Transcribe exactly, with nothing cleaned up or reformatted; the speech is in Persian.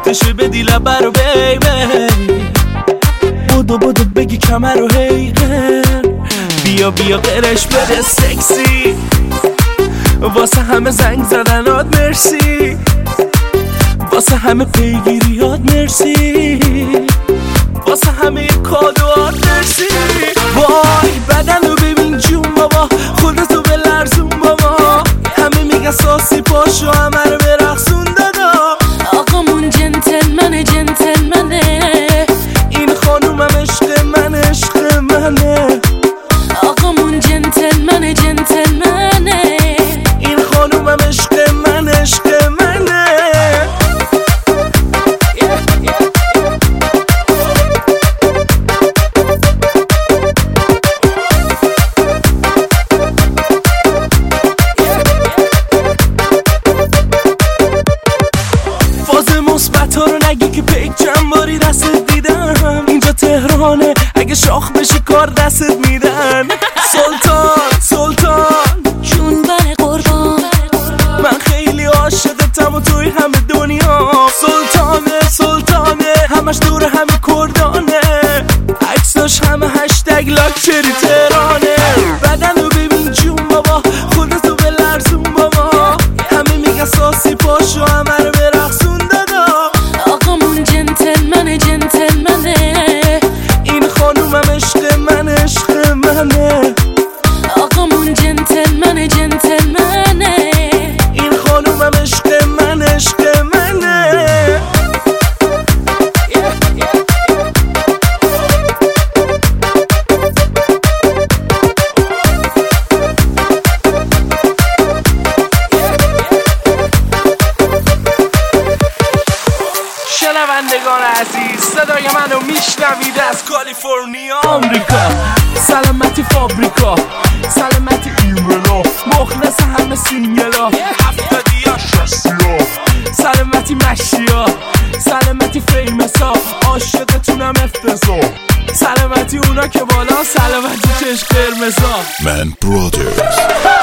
وقتشه بدی لبه رو بیبی، بودو بودو بگی کمر رو هیقر، بیا بیا قرش بده سکسی، واسه همه زنگ زدنات مرسی، واسه همه پیگیریات مرسی، واسه همه کادوات مرسی. وای بدن رو ببین جون بابا، خودتو به لرزون بابا، همه میگن ساسی پاشو همه رو برقصون دادا. آقامون جنتلمنه جنتلمنه، این خانومم عشق من عشق منه. آقامون جنتلمنه جنتلمنه، این خانومم عشق من عشق منه. مثبتا رو نگی که پیک چند باری دستت دیدم، اینجا تهرانه اگه شاخ بشی کار دستت میدن. سلطان سلطان جون بر قربان، من خیلی عاشقتم و توی همه دنیا. سلطانه سلطانه همش دور همه کردانه، عکساش همه هشتگ لاکچری تهرانه. بدن رو ببین جون بابا، خودتو به لرزون بابا، همه میگن ساسی پاشو همه رو برقصون دادا. آقامون جنتلمنه جنتلمنه، این خانومم عشق من عشق منه. آقامون جنتلمنه جنتلمنه، این خانومم عشق من عشق منه. شنوندگان عزیز، صدای منو میشنوید از کالیفرنیا آمریکا. سلامتی فابریکا، سلامتی ایملا، مخلص همه سینگلا، هفتادی ها شستی ها، سلامتی مشیا، سلامتی فیمسا، عاشقتونم افتضاح، سلامتی اونا که بالا، سلامتی چشم قرمزا. من برادرز